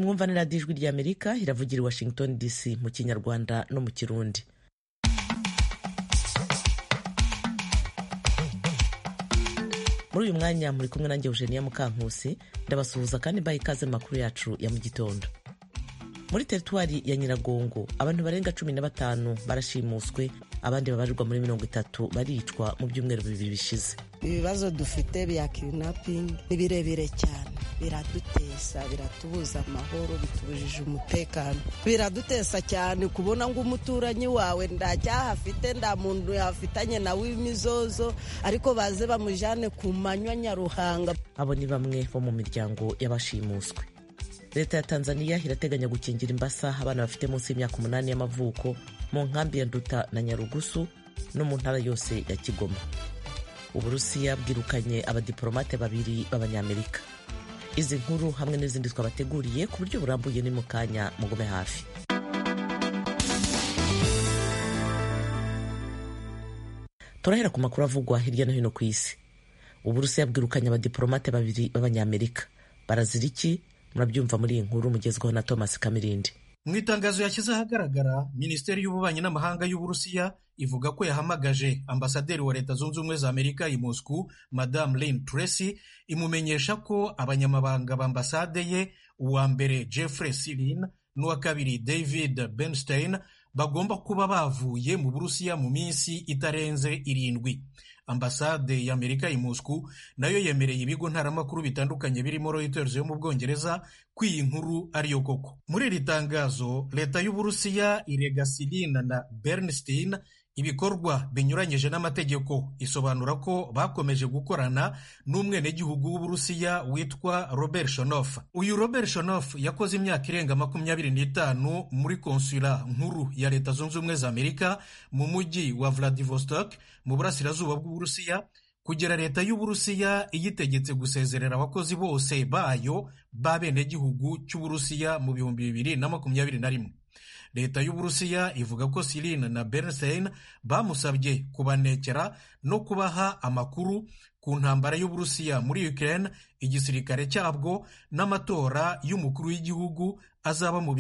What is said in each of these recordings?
mwumva ni radiyo ijwi ry'Amerika iravugira i Washington DC mu Kinyarwanda no mu Kirundi. Muri uyu mwanya muri kumwe nanjye Eugenia Mukankusi, ndabasuhuza kandi mbaye ikaze makuru yacu ya mu gitondo. Muri teritwari ya Nyiragongo abantu barenga 15 barashimuswe, abandi babarirwa muri 30 baricwa mu byumweru bibiri bishize. Ibibazo dufite bya kidnapping ni birebire cyane, biradutesa, biratubuza amahoro, bitubujije umutekano, biradutesa cyane kubona ngo umuturanyi wawe ndacyahafite, nda muntu yafitanye nawe imizozo, ariko baze bamujane ku manywa Nyaruhanga. Abo ni bamwe bo mu miryango y'abashimuswe. Leta ya Tanzania irateganya gukingira imbasa abana bafite munsi y'imyaka 8 y'amavuko mu nkambi ya Nduta na Nyarugusu no mu ntara yose ya Kigoma. Uburusiya bwirukanye abadiplomate 2 b'Abanyamerika. Izi nkuru hamwe n'izindi twabateguriye ku buryo burambuye ni mu kanya, mugume hafi. Turahera ku makuru avugwa hirya no hino ku isi. Uburusiya bwirukanye abadiplomate 2 b'Abanyamerika. Barazira iki? Murabyumva muri iyi nkuru mugezweho na Thomas Kamirindi. Mu itangazo yashyize ahagaragara, Minisiteri y'Ububanyi n'Amahanga y'Uburusiya ivuga ko yahamagaje ambasaderi wa Leta Zunze Ubumwe za Amerika i Moscow, Madame Lynn Tracy, imumenyesha ko abanyamabanga b'ambasade ye, uwa mbere Jeffrey Silin n'uwa kabiri David Bernstein, bagomba kuba bavuye mu Burusiya mu minsi itarenze 7. Ambasade y'Amerika i Moscow nayo yemereye ibigo ntaramakuru bitandukanye birimo Reuters yo mu Bwongereza ko iyi nkuru ariyo koko. Muri iri tangazo, Leta y'Uburusiya irega Silin na Bernstein ibikorwa binyuranyije n'amategeko, isobanura ko bakomeje gukorana n'umwenegihugu w'Uburusiya witwa Robert Shonov. Uyu Robert Shonov yakoze imyaka irenga 25 muri konsula nkuru ya Leta Zunze Ubumwe za Amerika mu mujyi wa Vladivostok mu burasirazuba bw'Uburusiya, kugera Leta y'Uburusiya iyitegetse gusezerera abakozi bose bayo b'abenegihugu cy'Uburusiya mu 2021. Leta y'Uburusiya ivuga ko Silin na Bernstein bamusabye kubanekera no kubaha amakuru ku ntambara y'Uburusiya muri Ukraine, igisirikare cyabwo n'amatora y'umukuru w'igihugu azaba mu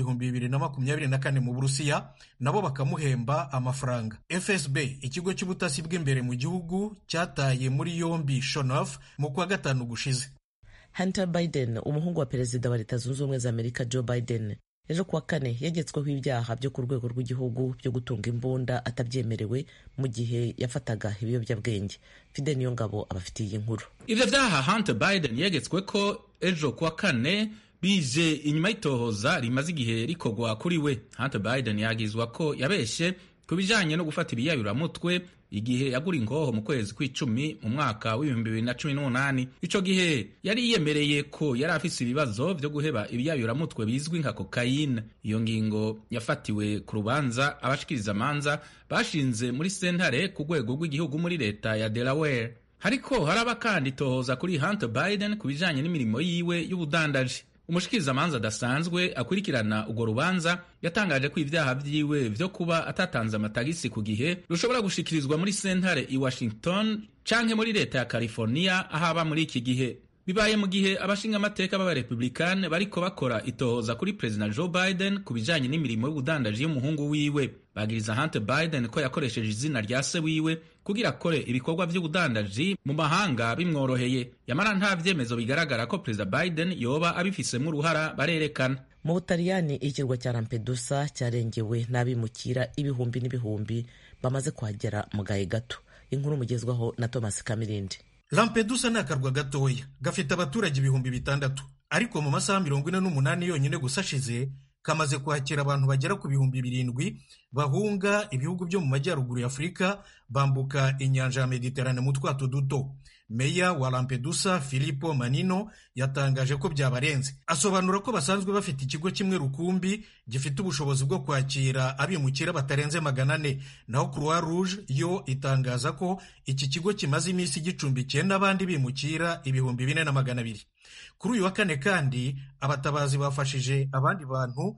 2024 mu Burusiya, nabo bakamuhemba amafaranga. FSB, ikigo cy'ubutasi bw'imbere mu gihugu, cyataye muri yombi Shonov mu kwa gatanu gushize. Hunter Biden, umuhungu wa perezida wa Leta Zunze Ubumwe za Amerika Joe Biden, ejo kuwa kane yagetsweho ibyaha byo ku rwego rw'igihugu byo gutunga imbunda atabyemerewe mu gihe yafataga ibiyobyabwenge. Fide Niyongabo abafitiye iyi nkuru. Ivyo vyaha Hunter Biden yagetswe ko ejo kuwa kane bije inyuma y'itohoza rimaze igihe rikogwa kuri we. Hunter Biden yagizwa ko yabeshe ku bijanye no gufata ibiyayuramutwe igihe yagura ingoho mu kwezi kw'icumi mu mwaka w'2018. Ico gihe yari yiyemereye ko yari afise ibibazo vyo guheba ibiyayuramutwe bizwi nka kokayine. Iyo ngingo yafatiwe ku rubanza abashikiriza amanza bashinze muri sentare ku rwego rw'igihugu muri leta ya Delaware. Hariko haraba kandi itohoza kuri Hunter Biden ku bijanye n'imirimo yiwe y'ubudandaji. Umushikiriza amanza adasanzwe akurikirana urwo rubanza yatangaje ko ivyaha vyiwe vyo kuba atatanze amatagisi ku gihe rushobora gushikirizwa muri sentare i Washington canke muri leta ya California ahaba muri iki gihe. Bibaye mu gihe abashinga amateka b'abarepublikane bariko bakora itohoza kuri President Joe Biden ku bijanye n'imirimo y'ubudandaji y'umuhungu wiwe. Bagiriza Hunter Biden ko yakoresheje izina rya se wiwe kugira akore ibikorwa vy'ubudandaji mu mahanga bimworoheye. Yamara nta vyemezo bigaragara ko President Biden yoba abifisemo uruhara barerekana. Mu Butaliyani, ikirwa cya Lampedusa cyarengewe n'abimukira ibihumbi n'ibihumbi bamaze kuhagera mu gahe gato. Inkuru mugezwaho na Thomas Kamirindi. Lampedusa ni akarwa gatoya gafite abaturage 600, ariko mu masaha 48 yonyine gusa ashize kamaze kwakira abantu bagera ku 7,000 bahunga ibihugu byo mu majyaruguru ya Afurika bambuka inyanja ya Mediterane mu twato duto. Meya wa Lampedusa Filippo Manino yatangaje ko byabarenze. Asobanura ko basanzwe bafite ikigo kimwe rukumbi gifite ubushobozi bwo kwakira abimukira batarenze 400, naho Croix Rouge yo itangaza ko iki kigo kimaze iminsi gicumbikiye n'abandi bimukira 4,200. Kuri uyu wa kane kandi abatabazi bafashije abandi bantu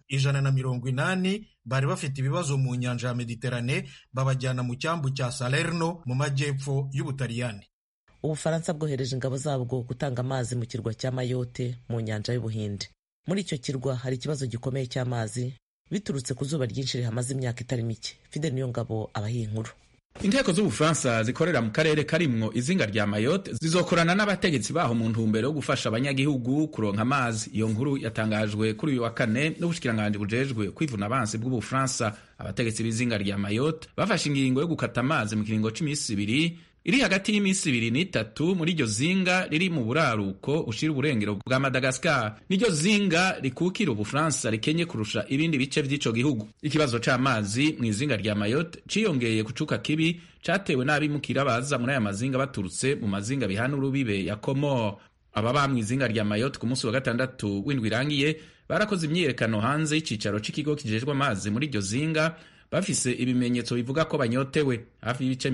180 bari bafite ibibazo mu nyanja ya Mediterane babajyana mu cyambu cya Salerno mu majyepfo y'Ubutaliyani. Ubufaransa bwohereje ingabo zabwo gutanga amazi mu kirwa cya Mayotte mu nyanja y'Ubuhinde. muri icyo kirwa hari ikibazo gikomeye cy'amazi biturutse ku zuba ryinshi rihamaze imyaka itari mike. Fidel Niyongabo abahiye inkuru. Inteko z'Ubufaransa zikorera mu karere karimwo izinga rya Mayotte zizokorana n'abategetsi baho mu ntumbero yo gufasha abanyagihugu kuronka amazi. Iyo nkuru yatangajwe kuri uyu wa kane n'ubushikiranganji bujejwe kwivuna abansi bw'Ubufaransa. Abategetsi b'izinga rya Mayotte bafashe ingingo yo gukata amazi mu kiringo c'imisi ibiri iri hagati y'imisi 2 n'itatu muri iryo zinga riri mu buraruko ushira uburengero bwa Madagascar. Niryo zinga rikukira Ubufaransa rikenye kurusha ibindi bice vy'ico gihugu. Ikibazo c'amazi mu izinga rya Mayotte ciyongeye kucuka kibi catewe n'abimukira baza muri aya mazinga baturutse mu mazinga bihana urubibe ya Comores. Ababa mu izinga rya Mayotte ku munsi wa gatandatu w'indwi irangiye barakoze imyiyerekano hanze y'icicaro c'ikigo kijejwe amazi muri iryo zinga, bafise ibimenyetso bivuga ko banyotewe. Hafi y'ibice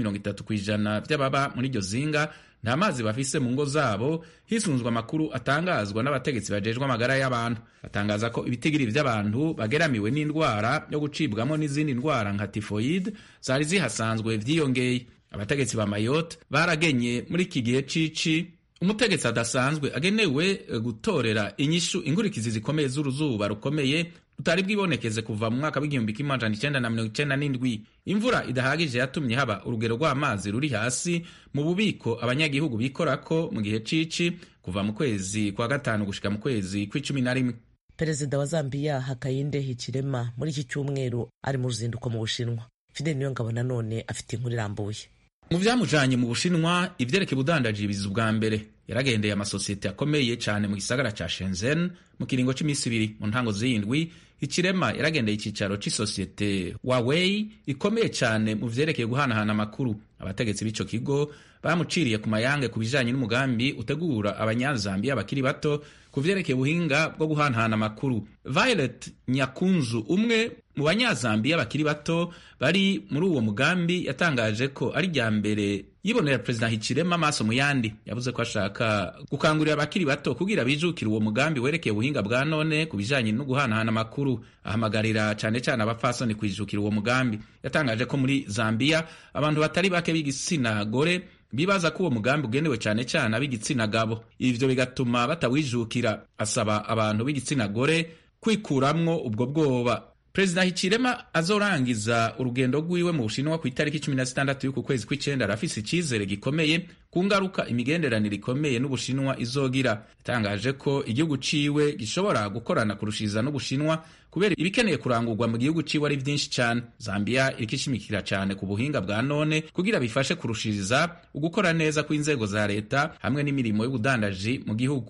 30% by'ababa muri iryo zinga nta mazi bafise mu ngo zabo, hisunzwe amakuru atangazwa n'abategetsi bajejwe amagara y'abantu. Batangaza ko ibitigiri by'abantu bageramiwe n'indwara yo gucibwamo n'izindi ndwara nka typhoid zari zihasanzwe vyiyongeye. Abategetsi ba Mayotte baragenye muri iki gihe cici umutegetsi adasanzwe agenewe gutorera inyishu ingurikizi zikomeye z'uruzuba rukomeye utari bwibonekeze kuva mu mwaka w'igihumbi kimwe amajana 1997. Imvura idahagije yatumye haba urugero rw'amazi ruri hasi mu bubiko abanyagihugu bikorako mu gihe cici kuva mu kwezi kwa gatanu gushika mu kwezi kw'icumi. Perezida wa Zambia Hakainde Hichilema muri iki cyumweru ari mu ruzinduko mu Bushinwa. Fidel Niyongabo nanone afite inkuru irambuye. Mu vyamujanye mu Bushinwa ivyerekeye ubudandaji biza ubwa mbere. Yaragendeye amasosiyete akomeye cyane mu gisagara ca Shenzhen mu kiringo c'imisi 2 mu ntango z'indwi. Hichilema yaragendeye icicaro c'isosiyete Huawei ikomeye cyane mu vyerekeye guhanahana amakuru. Abategetsi b'ico kigo bamuciriye ku mayange ku bijanye n'umugambi utegura abanyazambiya bakiri bato ku vyerekeye ubuhinga bwo guhanahana amakuru. Violet Nyakunzu, umwe mu banyazambiya bakiri bato bari muri uwo mugambi, yatangaje ko ari rya mbere yibonera Perezida Hichilema amaso mu yandi. Yavuze ko ashaka gukangurira abakiri bato kugira bijukira uwo mugambi werekeye ubuhinga bwa none ku bijanye no guhanahana amakuru. Ahamagarira cane cane abapfasoni kwijukira uwo mugambi. Yatangaje ko muri Zambia abantu batari bake b'igitsina gore bibaza ko uwo mugambi ugenewe cane cane ab'igitsina gabo, ivyo bigatuma batawijukira. Asaba abantu b'igitsina gore kwikuramwo ubwo bwoba. Perezida Hichilema azorangiza urugendo rwiwe mu Bushinwa ku itariki 16 y'uku kwezi kw'icenda. Arafise icizere gikomeye ku ngaruka imigenderanire ikomeye n'Ubushinwa izogira. Yatangaje ko igihugu ciwe gishobora gukorana kurushiza n'Ubushinwa kubera ibikeneye kurangurwa mu gihugu ciwe ari vyinshi cyane. Zambia irikishimikira cyane ku buhinga bwa none kugira bifashe kurushiriza ugukora neza kw'inzego za leta hamwe n'imirimo y'ubudandaji mu gihugu.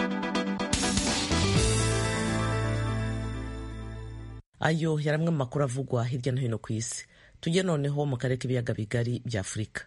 Ayo yaramwe mu makuru avugwa hirya no hino ku isi. Tujye noneho mu karere k'ibiyaga bigari bya Afurika.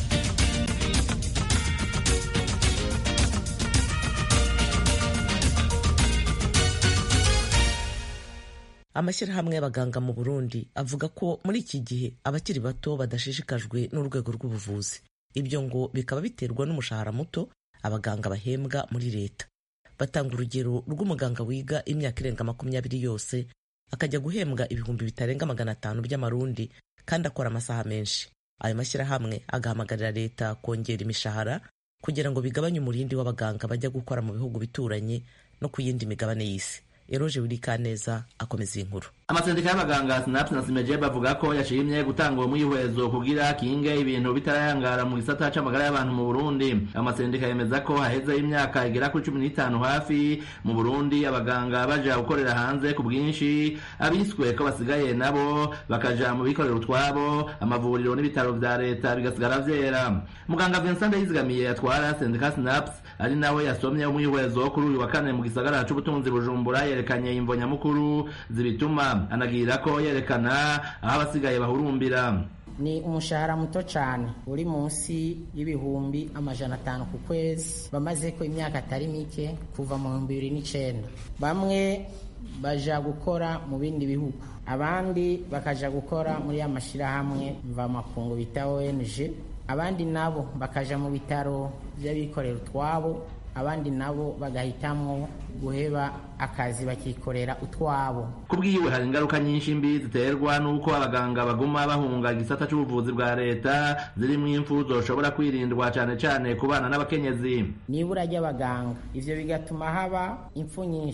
Amashyirahamwe y'abaganga mu Burundi avuga ko muri iki gihe abakiri bato badashishikajwe n'urwego rw'ubuvuzi. Ibyo ngo bikaba biterwa n'umushahara muto abaganga bahembwa muri leta. Batanga urugero rw'umuganga wiga imyaka irenga 20 yose akajya guhembwa ibihumbi bitarenga 500 by'amarundi kandi akora amasaha menshi. Ayo mashyirahamwe agahamagarira leta kongera imishahara kugira ngo bigabanye umurindi w'abaganga bajya gukora mu bihugu bituranye no ku yindi migabane y'isi. Eroje Wirikaneza akomeza inkuru. Amasendika y'abaganga SNAPS na SIMEJE bavuga ko yashimye gutanga uwo mwihwezo kugira kinge ibintu bitarayangara mu gisata c'amagara y'abantu mu Burundi. Amasendika yemeza ko haheze imyaka igera kuri 15 hafi mu Burundi abaganga baja gukorera hanze ku bwinshi, abiswe ko basigaye nabo bakaja mu bikorera utwabo, amavuriro n'ibitaro vya leta bigasigara vyera. Muganga Vincent Ndayizigamiye atwara sendika SNAPS ari nawe yasomye umwihwezo kuri uyu wa kane mu gisagara c'ubutunzi Bujumbura, yerekanye imvo nyamukuru zibituma, anagira ko yerekana aho abasigaye bahurumbira. Ni umushahara muto cyane uri munsi y'ibihumbi 500 ku kwezi, bamaze ko imyaka atari mike kuva mu 2009. Bamwe baja gukora mu bindi bihugu, abandi bakaja gukora muri amashirahamwe mva makungu bita ONG, abandi nabo bakaja mu bitaro by'abikorera utwabo, abandi nabo bagahitamwo guheba akazi bakikorera utwabo. Kubwiwe hari ingaruka nyinshi mbi ziterwa nuko abaganga baguma bahunga igisata c'ubuvuzi bwa leta, zirimwo impfu zoshobora kwirindwa cane cane ku bana n'abakenyezi. Nibura ry'abaganga ivyo bigatuma haba impfu nyinshi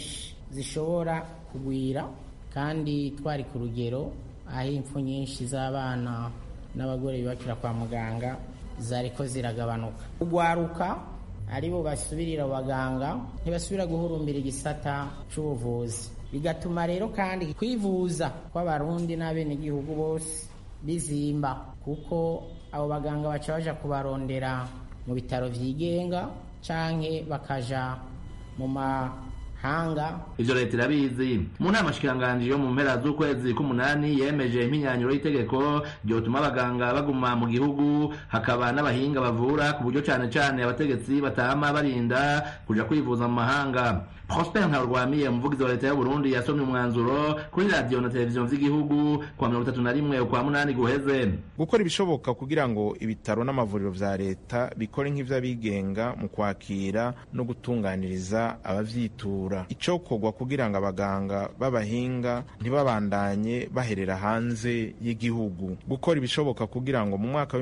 zishobora kugwira, kandi twari ku rugero aho impfu nyinshi z'abana n'abagore bibakira kwa muganga zariko ziragabanuka. Ugwaruka aribo basubirira abaganga ntibasubira guhurumbira igisata c'ubuvuzi, bigatuma rero kandi kwivuza kw'abarundi n'abenegihugu bose bizimba, kuko abo baganga baca baja kubarondera mu bitaro vyigenga canke bakaja mu mahanga. Ivyo leta irabizi. Mu nama shikiranganji yo mu mpera z'ukwezi k'umunani yemeje impinyanyuro y'itegeko ryotuma abaganga baguma mu gihugu, hakaba n'abahinga bavura ku buryo cane cane abategetsi batama barinda kuja kwivuza mu mahanga. Prosper Ntarwamiye, umuvugizi wa leta y'u Burundi, yasomye umwanzuro kuri radio na televiziyo vy'igihugu kwa 31 ukwa munani guheze. Gukora ibishoboka kugira ngo ibitaro n'amavuriro vya leta bikore nk'ivy'abigenga mu kwakira no gutunganiriza abavyitura. Icokorwa kugira ngo abaganga b'abahinga ntibabandanye baherera hanze y'igihugu. Gukora ibishoboka kugira ngo mu mwaka wa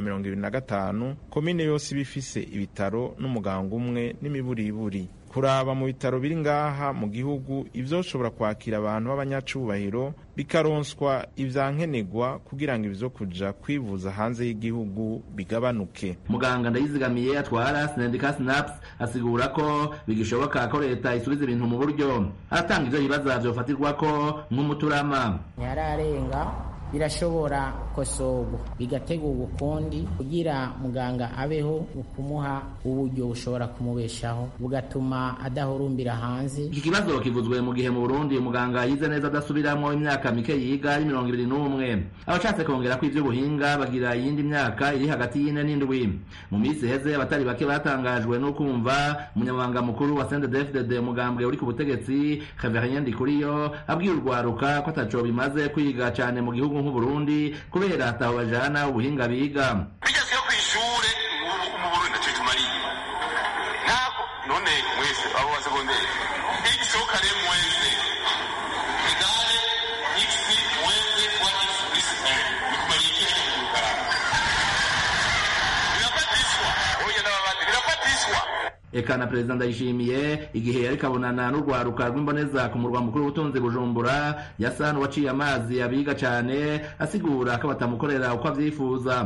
2025 komine yose bifise ibitaro n'umuganga umwe n'imiburiburi. Kuraba mu bitaro biri ngaha mu gihugu ivyoshobora kwakira abantu b'abanyacubahiro bikaronswa ivyankenegwa kugira ngo ivyo kuja kwivuza hanze y'igihugu bigabanuke. Muganga Ndayizigamiye atwara Sendika Snaps asigura ko bigishoboka ko leta isubiza ibintu mu buryo, aratanga ivyo bibaza vyofatirwako nk'umuturama. Yararenga birashobora kosorwa bigategurwa ukundi kugira muganga abeho ukumuha uburyo bushobora kumubeshaho bugatuma adahurumbira hanze. Iki kibazo kivuzwe mu gihe mu Burundi umuganga yize neza adasubiramwo imyaka mike yiga ari 21. Abashatse kongera ko ivy'ubuhinga bagira iyindi myaka iri hagati y'ine n'indwi. Mu minsi heze abatari bake batangajwe no kumva umunyamabanga mukuru wa CNDD-FDD umugambwe uri ku butegetsi Xavier Ndikuriyo abwira urwaruka ko ataco bimaze kwiga cane mu gihugu nk'u Burundi kubera ataho bajana ubuhinga biga. Bigeze ku ishure mu Burundi naco tumariye nako none mwese abo wa secondaire ikisokare mwese idale x mwese kwa x plus 1 nikumariye birafatiswa oya n'abandi birafatiswa. Eka na Perezida Ndayishimiye igihe yari kabonana n'urwaruka rw'imboneza ku murwa mukuru w'ubutunzi Bujumbura, yasa n'uwaciye amazi abiga cane asigura ko batamukorera uko avyifuza.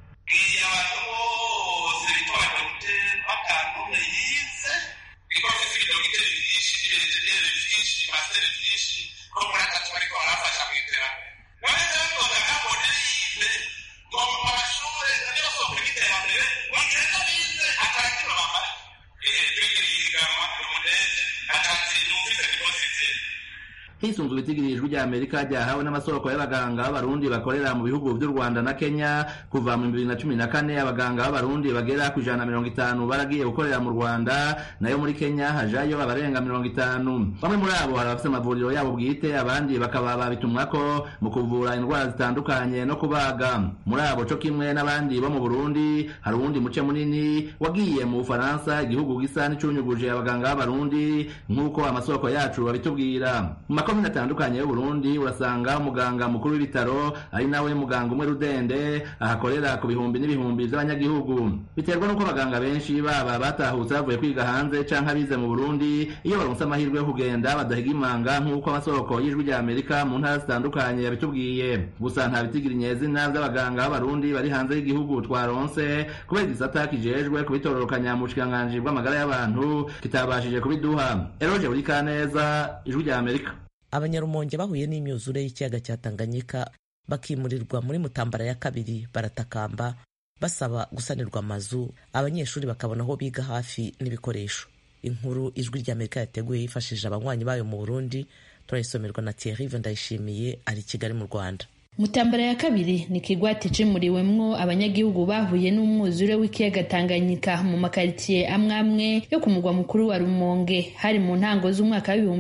Hisunzwe itigirijwe rya Amerika ryahawe n'amasoko y'abaganga b'abarundi bakorera mu bihugu by'u Rwanda na Kenya kuva mu 2014, abaganga b'abarundi bagera ku 150 baragiye gukorera mu Rwanda, nayo muri Kenya hajayo abarenga 50. Bamwe muri abo hari abafite amavuriro yabo bwite, abandi bakaba babitumwako mu kuvura indwara zitandukanye no kubaga. Muri abo co kimwe n'abandi bo mu Burundi hari uwundi muce munini wagiye mu Bufaransa, igihugu gisa n'icunyuguje abaganga b'abarundi nk'uko amasoko yacu babitubwira. Makomine atandukanye y'u Burundi urasanga umuganga mukuru w'ibitaro ari nawe muganga umwe rudende ahakorera ku bihumbi n'ibihumbi by'abanyagihugu. Biterwa n'uko abaganga benshi baba batahutse bavuye kwiga hanze canke abize mu Burundi, iyo baronse amahirwe yo kugenda badahiga imanga nk'uko amasoko y'ijwi rya Amerika mu ntara zitandukanye yabitubwiye. Gusa nta bitigira inyezina by'abaganga b'abarundi bari hanze y'igihugu twaronse kubera igisata kijejwe kubitororokanya mu bushikiranganji bw'amagara y'abantu kitabashije kubiduha. Eroje Urikaneza, ijwi rya Amerika. Abanyarumonge bahuye n'imyuzure y'ikiyaga cya Tanganyika bakimurirwa muri Mutambara ya kabiri baratakamba basaba gusanirwa amazu, abanyeshuri bakabona aho biga hafi n'ibikoresho. Inkuru ijwi rya Amerika yateguye yifashishije abanywanyi bayo mu Burundi, turayisomerwa na Thierry Ndayishimiye ari Kigali mu Rwanda. Mutambara ya kabiri ni kigwati cimuriwemwo abanyagihugu bahuye n'umwuzure w'ikiyaga Tanganyika mu makaritiye amwe yo ku mugwa mukuru wa Rumonge hari mu ntango z'umwaka wa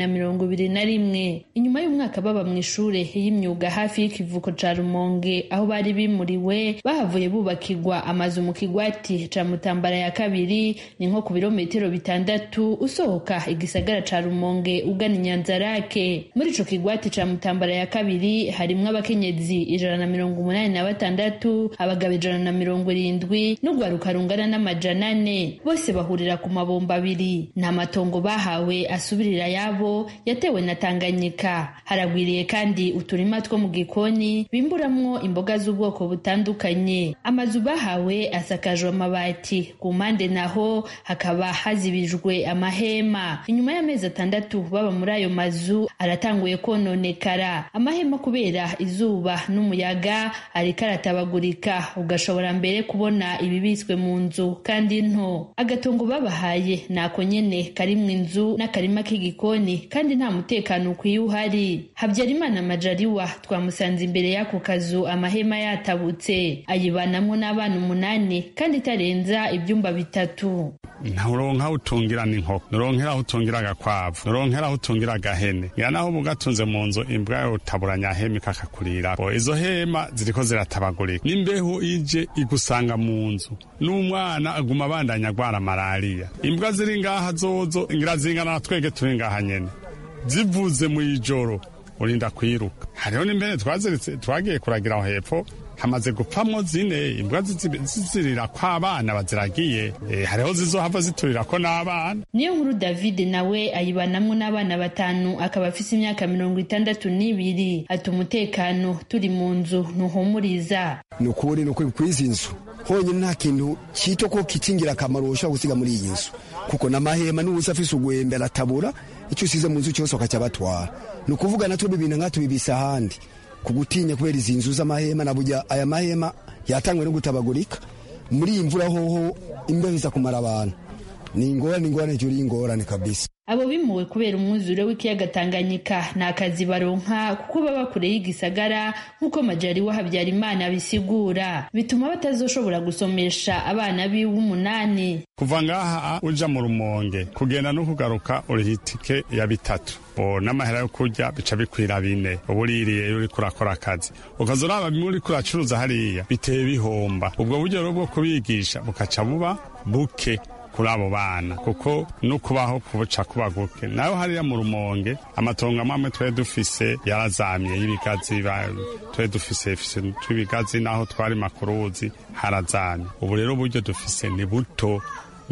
2021. Inyuma y'umwaka baba mu ishure y'imyuga hafi y'ikivuko ca Rumonge aho bari bimuriwe, bahavuye bubakirwa amazu mu kigwati ca Mutambara ya kabiri, ni nko ku birometero 6 usohoka igisagara ca Rumonge ugana Nyanzarake. Muri ico kigwati ca Mutambara ya kabiri harimwo abakenyezi 186, abagabo 170 n'urwaruka rungana n'400 bose bahurira ku mabomba abiri. Nta matongo bahawe asubirira yabo yatewe na Tanganyika. Haragwiriye kandi uturima two mu gikoni bimburamwo imboga z'ubwoko butandukanye. Amazu bahawe asakajwe amabati, ku mpande naho hakaba hazibijwe amahema. Inyuma y'amezi 6 baba muri ayo mazu aratanguye kononekara. Amahema kubera izuba n'umuyaga ariko aratabagurika, ugashobora mbere kubona ibibitswe mu nzu kandi nto. Agatongo babahaye nako nyene karimwo inzu n'akarima k'igikoni kandi nta mutekano ukwiye uhari. Habyarimana Majaliwa twamusanze imbere y'ako kazu amahema yatabutse, ayibanamwo n'abana 8 kandi itarenza ibyumba 3. Nturonka utungira n'inkoko, nuronkera utungira agakwavu, nuronkera utungira agahene, naho mugatunze mu nzu imbwa yo taburanya hema kakakurira. Izo hema ziriko ziratabagurika, n'imbeho ije igusanga mu nzu, n'umwana aguma bandanya agwara malaria. Imbwa ziri ngaha zozo ngira zingana na twege turi ngaha nyene, zivuze mu ijoro urinda kwiruka. Hariho n'imbene twaziritse twagiye kuragira aho hepfo, hamaze gupfamwo 4 imbwa zizirira kwa abana baziragiye. Hariho zizohava ziturira ko n'abana. Niyo nkuru David nawe ayibanamwo n'abana 5, akaba afise imyaka 62. Ati umutekano turi mu nzu ntuhumuriza. Nukuri kwizi nzu honyine nta kintu cyito ko kicingira akamaro ushaka gusiga muri iyi nzu, kuko n'amahema n'ubusa afise ugwembe aratabura icyo usize mu nzu cyose akacabatwara. Nukuvuga natwe bibina nkatu bibisa handi kugutinya kubera izi nzu z'amahema na burya aya mahema yatangwe no gutabagurika muri imvura hoho imbeho iza kumara abantu. Ni ingorane juri ingorane kabisa. Abo bimuwe kubera umwuzure w'ikiyaga Tanganyika nta kazi baronka kuko baba kure y'igisagara nk'uko Majaliwa Habyarimana bisigura, bituma batazoshobora gusomesha abana biwe 8. Kuva ngaha uja mu Rumonge kugenda no kugaruka uri itike ya 3, n'amahera yo kurya bica bikwira 4. Ubuririye uri kurakora akazi ukazoraba bimuri kuracuruza hariya biteye bihomba. Ubwo buryo bwo kubigisha bukaca buba buke kuri abo bana, kuko no kubaho kubuca kubaguke. Nayo hariya mu Rumonge amatongo amwe twe dufise yarazamye y'ibigazi, twe dufise ibigazi naho twari makuruzi harazamye. Ubu rero buryo dufise ni buto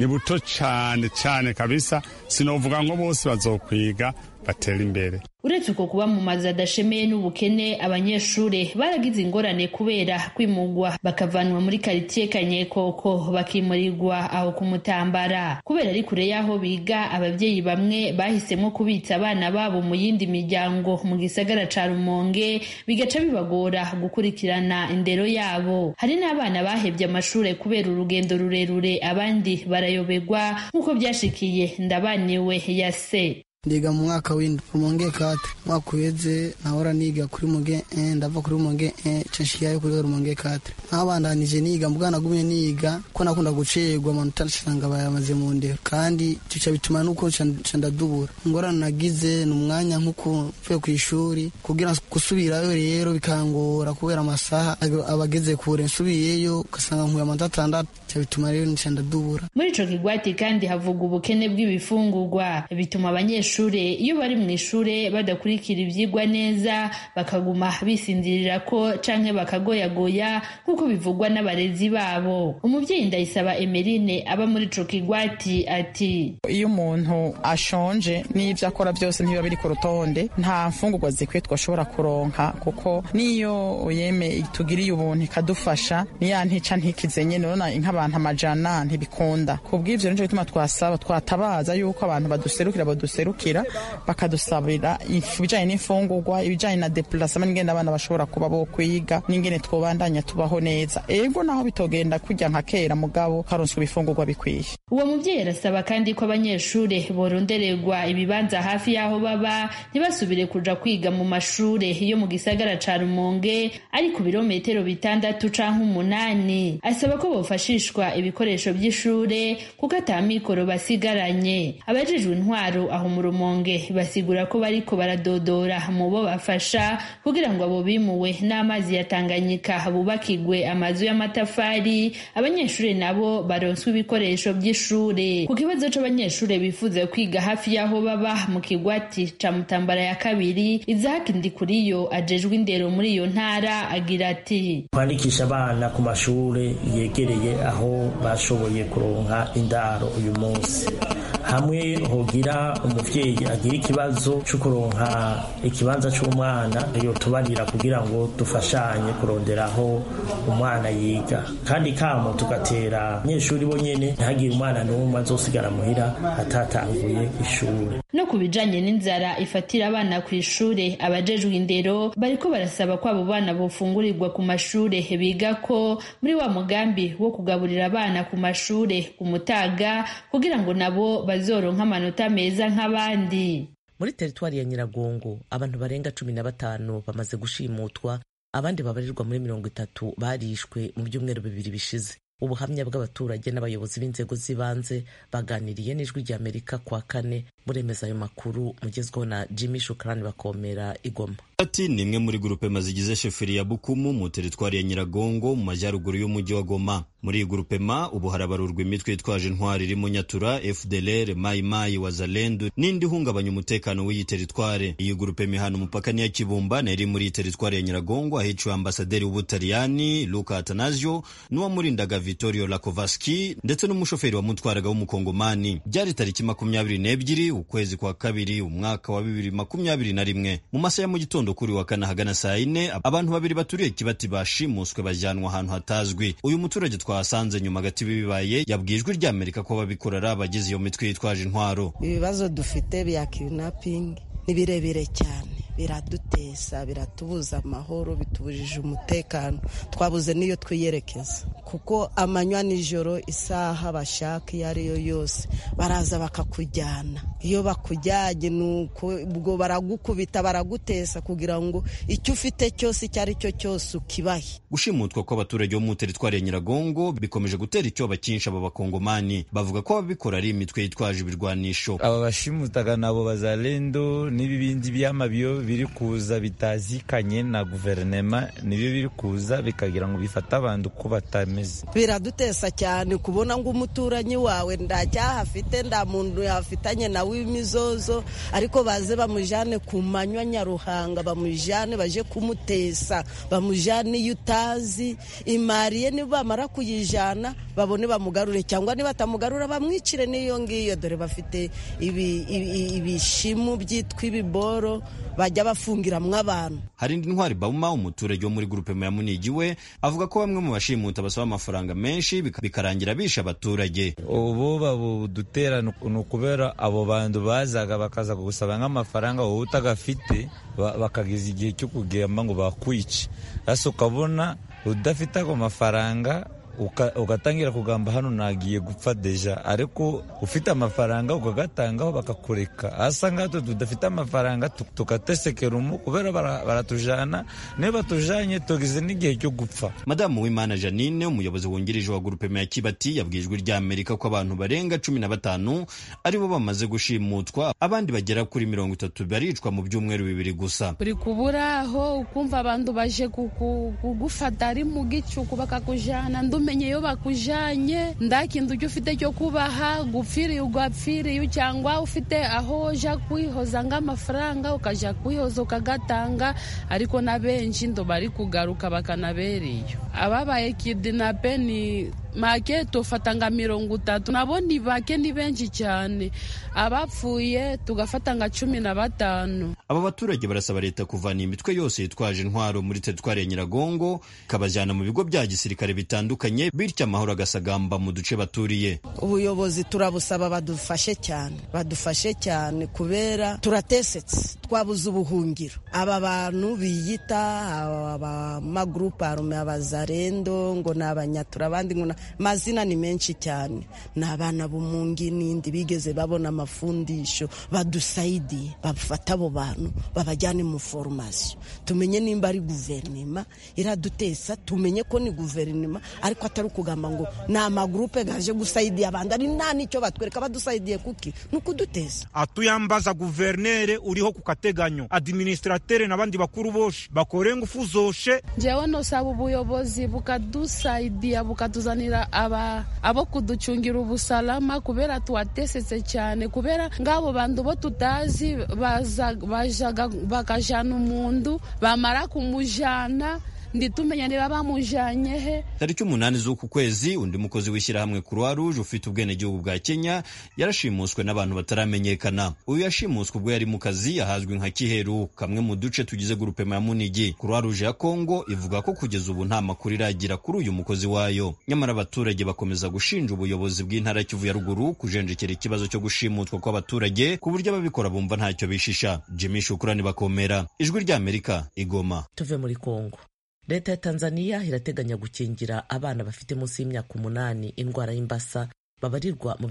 cyane kabisa. Sinovuga ngo bose bazokwiga batera imbere. Uretse uko kuba mu mazu adashemeye n'ubukene, abanyeshure baragize ingorane kubera kwimugwa bakavanwa muri quartier Kanyekoko bakimurirwa aho kumutambara. Kubera ari kure yaho biga, abavyeyi bamwe bahisemo kubitsa abana babo mu yindi miryango mu gisagara ca Rumonge, bigaca bibagora gukurikirana indero yabo. Hari n'abana bahevye amashure kubera urugendo rurerure, abandi barayobegwa nk'uko byashikiye Ndabaniwe Yase. Ndiga mu mwaka w'indwi Rumonge 4, mwaka uheze nahora niga kuri Rumonge 1, ndava kuri Rumonge 1 censhirayo kuri Rumonge 4. Nabandanije niga mbwana gumye niga ko nakunda gucerwa amanota nsanga bayamaze mu ndero, kandi cica bituma nuko ndadubura. Ngorana nagize n'umwanya nkuko mvuye ku ishuri kugira gusubirayo rero bikangora kubera amasaha abageze kure, nsubiyeyo kasanga nkuye amanota 6, bituma rero ndadubura. Muri ico kigwati kandi havuga ubukene bw'ibifungurwa, bituma abanyeshure iyo bari mu ishure badakurikira ivyigwa neza, bakaguma bisinzirira ko canke bakagoyagoya nk'uko bivugwa n'abarezi babo. Umuvyeyi Ndayisaba Emeline aba muri ico kigwati ati, iyo umuntu ashonje n'ivyo akora byose ntibiba biri ku rutonde, nta mfungurwa zikwiye twashobora kuronka, kuko niyo yeme tugiriye ubuntu ikadufasha niya ntica ntikize nyene, nona nk'abantu 100 ntibikunda. Kubw'ivyo nico bituma twasaba twatabaza yuko abantu baduserukira bakadusabira ibijanye n'imfungurwa, ibijanye na déplacement, n'ingene abana bashobora kuba bo kwiga, n'ingene twobandanya tubaho neza. Ego naho bitogenda kujya nka kera, mugabo karonswe ibifungurwa bikwiye. Uwo muvyeyi arasaba kandi ko abanyeshure borondererwa ibibanza hafi yaho baba, ntibasubire kuja kwiga mu mashure yo mu gisagara ca Rumonge ari ku birometero 6 canke 8. Asaba ko bofashishwa ibikoresho by'ishure kuko atamikoro basigaranye. Abajejwe intwaro aho mu Rumonge basigura ko bariko baradodora mu bo bafasha kugira ngo abo bimuwe n'amazi ya Tanganyika bubakigwe amazu y'amatafari, abanyeshuri nabo baronswe ibikoresho by'ishure. Ku kibazo c'abanyeshuri bifuza kwiga hafi y'aho baba mu kigwati ca Mutambara ya kabiri, Isaac Ndikuriyo ajejwe indero muri iyo ntara agira ati: kwandikisha abana ku mashure yegereye aho bashoboye kuronka indaro uyu munsi, hamwe hogira umuvyeyi agira ikibazo cyo kuronka ikibanza c'umwana yo tubarira kugira ngo dufashanye kuronderaho umwana yiga, kandi kamo tugatera abanyeshuri bonyene ntihagire umwana n'umwe azosigara muhira atatanguye ishure. No ku bijanye n'inzara ifatira abana ku ishure, abajejwe indero bariko barasaba ko abo bana bofungurirwa ku mashure biga ko muri wa mugambi wo kugaburira abana ku mashure ku Mutaga kugira ngo nabo bazoronka amanota meza nk'abandi. Muri teritwari ya Nyiragongo abantu barenga 15 bamaze gushimutwa, abandi babarirwa muri 30 barishwe mu byumweru bibiri bishize. Ubuhamya bw'abaturage n'abayobozi b'inzego z'ibanze baganiriye n'Ijwi ry'Amerika kwa kane. Muremeza ayo makuru mugezweho na Jimmy Shukrani Bakomera Igoma. Ati ni imwe muri grupe mazigize sheferi ya Bukumu mu teritwari ya Nyiragongo mu majyaruguru y'umujyi wa Goma. Muri grupe ma ubu harabarurwa imitwe yitwaje intwari irimo Nyatura, FDLR, Mai Mai, Wazalendo n'indi hungabanya umutekano w'iyi teritwari. Iyi grupe mihana umupaka ni ya Kibumba na iri muri teritwari ya Nyiragongo ahiciwe ambasaderi w'Ubutaliyani Luca Atanasio n'uwamurindaga Vittorio Lakovaski ndetse n'umushoferi wamutwaraga w'umukongomani. Byari tariki 22 ukwezi kwa kabiri umwaka wa 2021 mu masaha ya mu gitondo kuri wa kane hagana saa 4 abantu babiri baturiye Kibati bashimuswe bajyanwa ahantu hatazwi. Uyu muturage twasanze nyuma gati bibaye yabwijwe ry'Amerika ko babikorera abagize iyo mitwe yitwaje intwaro. Ibibazo dufite bya kidnapping ni birebire cyane, biradutesa, biratubuza amahoro, bitubujije umutekano, twabuze niyo twiyerekeza kuko amanywa nijoro isaha bashaka iyo ariyo yose baraza bakakujyana. Iyo bakujyanye nuko ubwo baragukubita, baragutesa kugira ngo icyo ufite cyose icyo ari cyo cyose ukibahe. Gushimutwa kw'abaturage bo mu teritwari ya Nyiragongo bikomeje gutera icyoba cyinshi aba bakongomani. Bavuga ko ababikora ari imitwe yitwaje ibirwanisho. Aba bashimutaga nabo Wazalendo n'ibibindi by'amabyo biri kuza bitazikanye na guverinema, nibyo biri kuza bikagira ngo bifata abantu ko batameze. Biradutesa cyane kubona ngo umuturanyi wawe ndacyaha afite nda muntu yafitanye nawe imizozo, ariko baze bamujane ku manywa Nyaruhanga, bamujane baje kumutesa, bamujane yutazi imariye, nibamara kuyijana babone bamugarure, cyangwa niba tamugarura bamwicire niyo ngiyo. Dore bafite ibishimu byitwa ibiboro bajya bafungiramwo abantu. Hari indi ntwari Bauma umuturage wo muri grupe ya Munigi we avuga ko bamwe mu bashimuta basaba amafaranga menshi bikarangira bisha abaturage. Ubu babudutera nukubera abo bantu bazaga bakaza gusaba nk'amafaranga wowe utagafite bakagiza igihe cyo kugamba ngo bakwice. Ase ukabona udafite ako mafaranga ugatangira kugamba hano nagiye gupfa deja, ariko ufite amafaranga ukagatangaho bakakureka. Asa ngato tudafite amafaranga tukatesekera kubera baratujana, ne batujanye tugize n'igihe cyo gupfa. Madamu w'Imana Janine umuyobozi wungirije wa grupe ya Kibati yabwijwe ry'Amerika ko abantu barenga 15 aribo bamaze gushimutwa, abandi bagera kuri 30 baricwa mu byumweru bibiri gusa. Uri kuburaho ukumva abantu baje kugufata ari mu gicuku bakakujana, umenye yo bakujanye ndakindu cyo ufite cyo kubaha gupfiriye ugapfiriye, cyangwa ufite aho ja kwihoza ng'amafaranga ukaja kwihoza ukagatanga, ariko na benshi ndo bari kugaruka bakanabereye. Ababaye kidnape ni make tufatanga 30, nabo ni bake ni benshi cyane, abapfuye tugafatanga 15. Aba baturage barasaba leta kuvana imitwe yose yitwaje intwaro muri teritwari ya Nyiragongo kabajyana mu bigo bya gisirikare bitandukanye, bityo amahoro agasagamba mu duce baturiye. Ubuyobozi turabusaba badufashe cyane kubera turatesetse, twabuze ubuhungiro. Aba bantu biyita aba magroupe arme Abazalendo ngo n'Abanyatura, abandi ngo mazina ni menshi cyane, n'abana b'umungi n'indi bigeze babona amafundisho badusaidiye bafata abo bantu abantu babajyane mu formation, tumenye nimba ari guverinoma iradutesa, tumenye ko ni guverinoma ariko atari kugamba ngo na amagrupe gaje gusaidia abandi ari nani cyo batwereka badusaidiye kuki nukudutesa. Atuyambaza guvernere uriho kukateganyo administrateur nabandi bakuru boshe bakore ngufu zoshe. Jewe no saba ubuyobozi bukadusaidia bukatuzanira abo kuducungira ubusalama kubera tuwatesetse cyane kubera ngabo bantu bo tutazi bajaga bakajana umundu bamara kumujana nditumenya niba bamujanye he. Tariki 8 z'uku kwezi undi mukozi w'ishyirahamwe Croix Rouge ufite ubwenegihugu bwa Kenya yarashimuswe n'abantu bataramenyekana. Uyu yashimuswe ubwo yari mu kazi yahazwe nka Kiheru, kamwe mu duce tugize grupema ya Munigi. Croix Rouge ya Kongo ivuga ko kugeza ubu nta makuru iragira kuri uyu mukozi wayo. Nyamara abaturage bakomeza gushinja ubuyobozi bw'intara Kivu ya ruguru kujenjekera ikibazo cyo gushimutwa kw'abaturage ku buryo ababikora bumva ntacyo bishisha. Jimmy Shukrani Bakomera, Ijwi ry'Amerika, Igoma. Tuve muri Kongo. Leta ya Tanzania irateganya gukingira abana bafite munsi y'imyaka 8 indwara y'imbasa babarirwa mu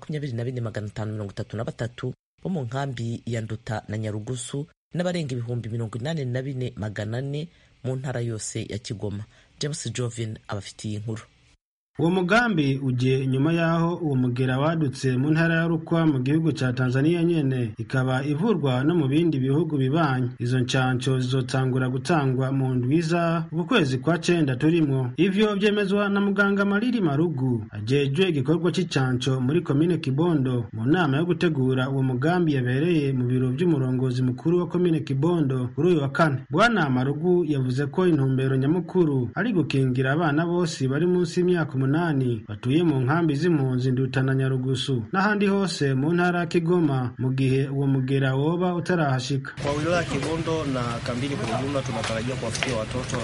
24,533 bo mu nkambi ya Nduta na Nyarugusu n'abarenga 84,400 mu ntara yose ya Kigoma. James Jovin abafitiye inkuru. Uwo mugambi uje nyuma yaho uwo mugera wadutse mu ntara ya Rukwa mu gihugu ca Tanzania nyene, ikaba ivurwa no mu bindi bihugu bibanye. Izo ncanco zizotangura gutangwa mu ndwiza uku kwezi kwa 9 turimo. Ivyo vyemezwa na muganga Mariri Marugu ajejwe igikorwa cy'icanco muri komine Kibondo mu nama yo gutegura uwo mugambi yabereye mu biro by'umurongozi mukuru wa komine Kibondo kuri uyu wa kane. Bwana Marugu yavuze ko intumbero nyamukuru ari gukingira abana bose bari munsi y'imyaka batuye mu nkambi z'impunzi Nduta na Nyarugusu n'ahandi hose mu ntara ya Kigoma mu gihe uwo mugera woba utarahashika. Kwa wilaya Kibondo na kambini kwa jumla tunatarajia kuwafikia watoto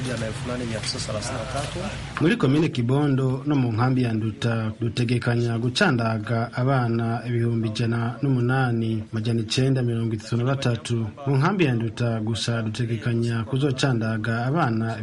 108,933. Muri komine Kibondo no mu nkambi ya Nduta dutegekanya gucandaga abana 108,933. Mu nkambi ya Nduta gusa dutegekanya kuzocandaga abana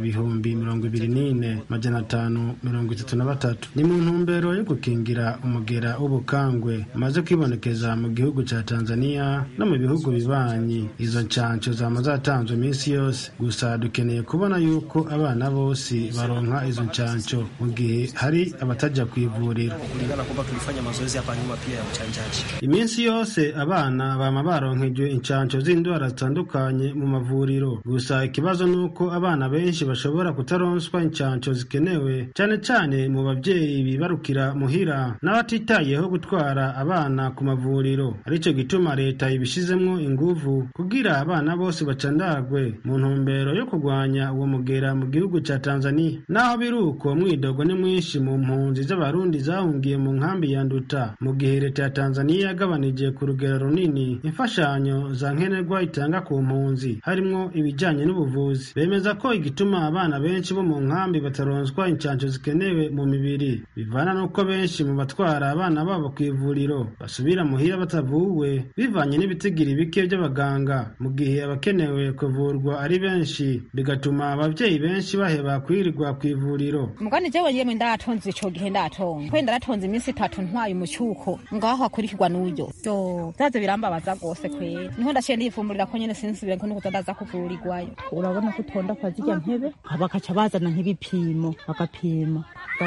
24,533. Ni mu ntumbero yo gukingira umugera w'ubukangwe umaze kwibonekeza mu gihugu ca Tanzania no mu bihugu bibanyi. Izo ncanco zama zatanzwe iminsi yose, gusa dukeneye kubona yuko abana bose baronka izo ncanco mu gihe hari abataja kwivurira. Kulingana kwamba tulifanya mazoezi hapa nyuma pia ya uchanjaji. Iminsi yose abana bama baronkejwe incanco z'indwara zitandukanye mu mavuriro, gusa ikibazo nuko abana benshi bashobora kutaronswa incanco zikenewe, cyane cyane mu bavyeyi bibarukira muhira n'abatitayeho gutwara abana ku mavuriro. Arico gituma leta ibishizemwo inguvu kugira abana bose bacandagwe mu ntumbero yo kurwanya uwo mugera mu gihugu ca Tanzania. Naho biruko mwidogo ni mwinshi mu mpunzi z'abarundi zahungiye mu nkambi ya Nduta mu gihe leta ya Tanzania yagabanije ku rugero runini imfashanyo za nkenerwa itanga ku mpunzi harimwo ibijanye n'ubuvuzi. Bemeza ko igituma abana benshi bo mu nkambi bataronswa incanco zikenewe mu mibiri bivana nuko benshi mu batwara abana babo ku ivuriro basubira muhira batavuwe bivanye n'ibitigiri bike by'abaganga, mu gihe abakenewe kuvurwa ari benshi bigatuma abavyeyi benshi baheba kwirirwa ku ivuriro. Mugani jewe yemwe ndatonze ico gihe ndatonze kwenda ndatonze iminsi 3 ntwaye umucyuko ngaho akurikirwa n'uyo zaze birambabaza gose kwe niho ndaciye ndifumburira ko nyene sinsubira ko nukutandaza kuvurirwayo. Urabona ko tonda kwa zijya ntebe bakaca bazana nk'ibipimo bagapima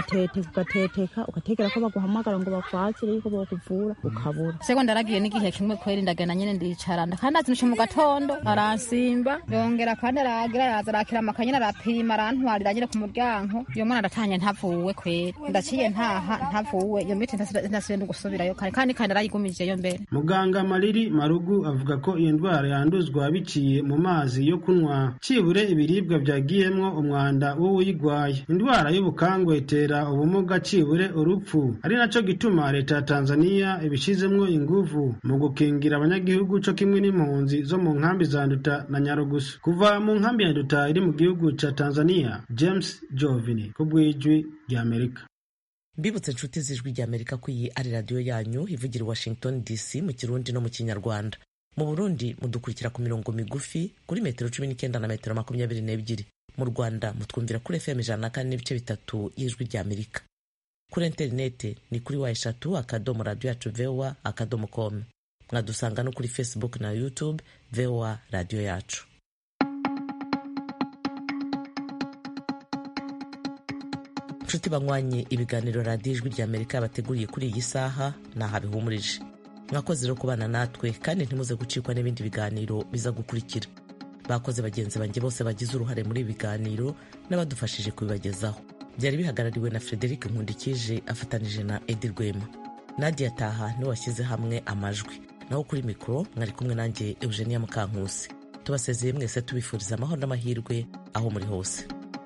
ugateteka ugategera ko baguhamagara ngo bakwakire yuko bakuvura ukabura. Seko ndaragiye n'igihe kimwe kweri ndagenda nyene ndicarana kandi azinushe mu gatondo aransimba yongera kandi aragira azarakira amakanyina arapima arantwarira nyine ku muryango. Iyo mwana ndatanye ntavuwe kweri ndaciye ntavuwe iyo miti ntasubira gusubirayo kandi arayigumije yo mbere. Muganga Mariri Marugu avuga ko iyo ndwara yanduzwa biciye mu mazi yo kunywa cibure ibiribwa byagiyemwo umwanda w'uyigwaye. Indwara y'ubukangwe itera ubumuga cibure urupfu, ari naco gituma leta ya Tanzania ibishizemwo inguvu mu gukingira abanyagihugu co kimwe n'impunzi zo mu nkambi za Nduta na Nyarugusu. Kuva mu nkambi ya Nduta iri mu gihugu ca Tanzania, James Jovini kubw'Ijwi ry'Amerika. Mbibutse inshuti z'Ijwi ry'Amerika ko iyi ari radio yanyu ivugira i Washington DC mu Kirundi no mu Kinyarwanda. Mu Burundi mudukurikira ku mirongo migufi kuri metero 19 na metero 22. Mu Rwanda mutwumvira kuri FM 104.3 y'Ijwi ry'Amerika. Kuri interinete ni kuri @radio yacu voa.com. Mwadusanga no kuri Facebook na YouTube VOA radiyo yacu. Nshuti banywanyi, ibiganiro radiyo ijwi ry'Amerika bateguriye kuri iyi saha naha bihumurije. Mwakoze rero kubana natwe kandi ntimuze gucikwa n'ibindi biganiro biza gukurikira. Bakoze bagenzi banjye bose bagize uruhare muri ibi biganiro n'abadufashije kubibagezaho. Byari bihagarariwe na Frederic Nkundikije afatanije na Edi Rwema. Nadia Taha niwe washyize hamwe amajwi. Naho kuri mikoro mwari kumwe nanjye Eugenia Mukankusi. Tubasezeye mwese tubifuriza amahoro n'amahirwe aho muri hose.